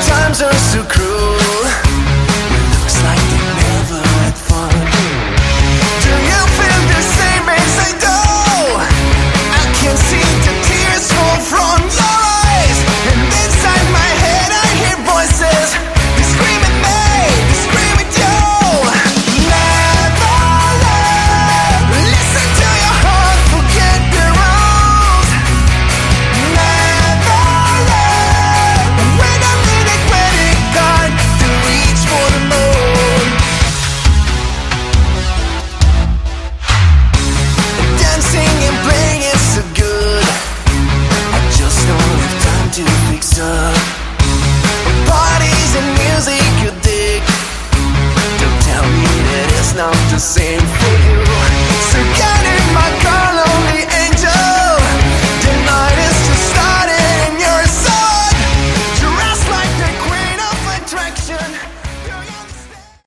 Times are so cruel. Looks like they never had fun. Do you feel the same as I do? I can see the tears fall from your eyes, and inside my head I hear voices. They scream at me, they scream at you. Never let, listen to your heart, forget the rules. Never let, when I need a credit card to reach for the moon. Dancing and playing is so good. I just don't have time to fix up. Parties and music you dig. Don't tell me that it's not the same.